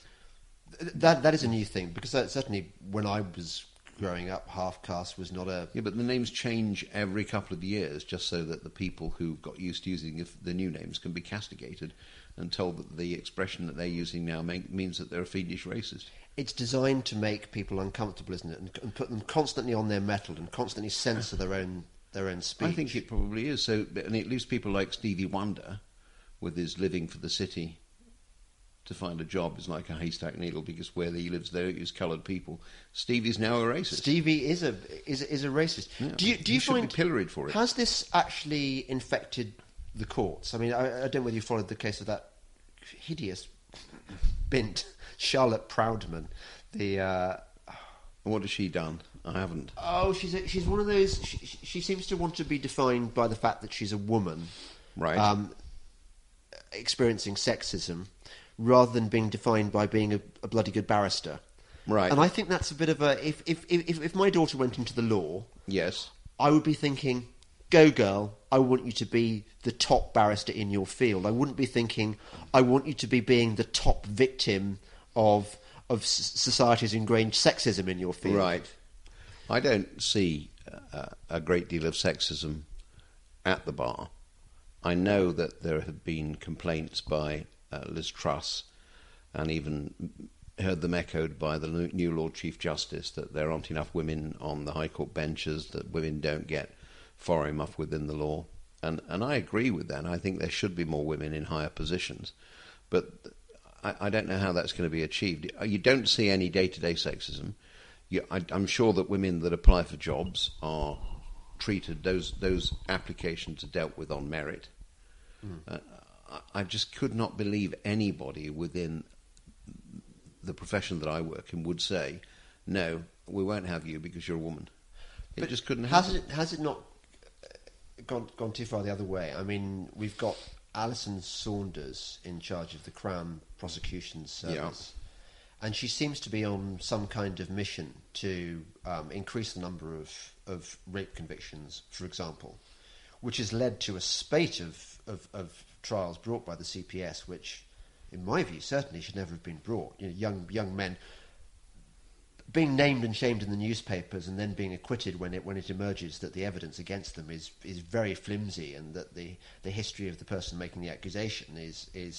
That is a new thing, because certainly when I was growing up, half-caste was not a... Yeah, but the names change every couple of years just so that the people who got used to using the new names can be castigated and told that the expression that they're using now means that they're a fiendish racist. It's designed to make people uncomfortable, isn't it? And put them constantly on their mettle and constantly censor their own speech. I think it probably is. So, and it leaves people like Stevie Wonder with his living for the city. To find a job is like a haystack needle, because where he lives there is coloured people. Stevie's now a racist. Stevie is a racist. Yeah. Do you should find be pilloried for it? Has this actually infected the courts? I mean, I don't know whether you followed the case of that hideous bint, Charlotte Proudman. What has she done? I haven't. Oh, she's one of those. She seems to want to be defined by the fact that she's a woman, Right. Experiencing sexism, rather than being defined by being a bloody good barrister. Right. And I think that's a bit of a... If my daughter went into the law... Yes. I would be thinking, go girl, I want you to be the top barrister in your field. I wouldn't be thinking, I want you to be being the top victim of society's ingrained sexism in your field. Right. I don't see a great deal of sexism at the bar. I know that there have been complaints by Liz Truss, and even heard them echoed by the new Lord Chief Justice, that there aren't enough women on the High Court benches, that women don't get far enough within the law. And I agree with that. I think there should be more women in higher positions. But I don't know how that's going to be achieved. You don't see any day-to-day sexism. I'm sure that women that apply for jobs are treated, those applications are dealt with on merit. I just could not believe anybody within the profession that I work in would say, no, we won't have you because you're a woman. It just couldn't happen. Has it not gone too far the other way? I mean, we've got Alison Saunders in charge of the Crown Prosecution Service, and she seems to be on some kind of mission to increase the number of rape convictions, for example, which has led to a spate of trials brought by the CPS, which, in my view, certainly should never have been brought. You know, young men being named and shamed in the newspapers and then being acquitted when it emerges that the evidence against them is very flimsy, and that the history of the person making the accusation is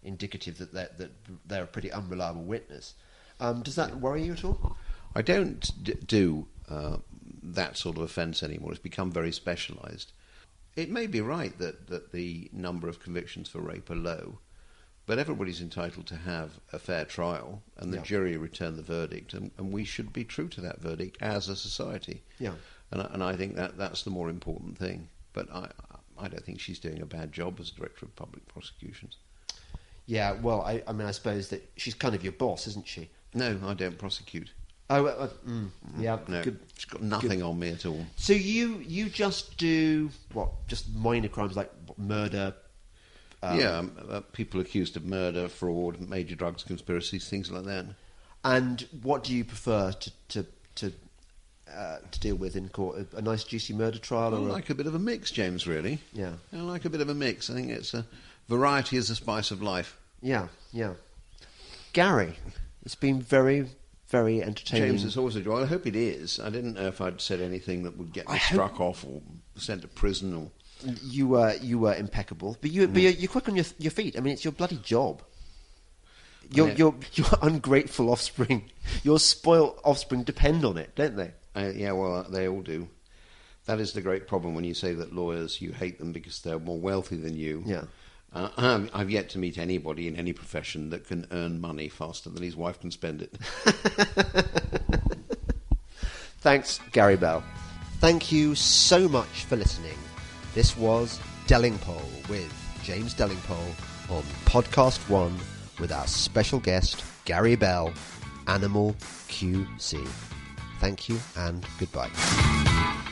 indicative that they're a pretty unreliable witness. Does that worry you at all? I don't do that sort of offence anymore. It's become very specialised. It may be right that the number of convictions for rape are low, but everybody's entitled to have a fair trial, and the jury return the verdict, and we should be true to that verdict as a society. Yeah. And I think that's the more important thing. But I don't think she's doing a bad job as Director of Public Prosecutions. Yeah, well, I mean, I suppose that she's kind of your boss, isn't she? No, I don't prosecute. Oh, yeah. No, Good. she's got nothing on me at all. So you just do, what, just minor crimes like murder? People accused of murder, fraud, major drugs conspiracies, things like that. And what do you prefer to deal with in court? A nice juicy murder trial? I like a bit of a mix, James, really. Yeah. I like a bit of a mix. I think it's variety is the spice of life. Yeah, yeah. Gary, it's been very, very entertaining. James, it's always a joy. I hope it is. I didn't know if I'd said anything that would get me struck off or sent to prison. Or you were impeccable, but you're quick on your feet. I mean, it's your bloody job. Your ungrateful offspring, your spoilt offspring depend on it, don't they? Yeah, well, they all do. That is the great problem when you say that lawyers, you hate them because they're more wealthy than you. Yeah. I've yet to meet anybody in any profession that can earn money faster than his wife can spend it. Thanks, Gary Bell. Thank you so much for listening. This was Dellingpole with James Dellingpole on Podcast One with our special guest, Gary Bell, Animal QC. Thank you and goodbye.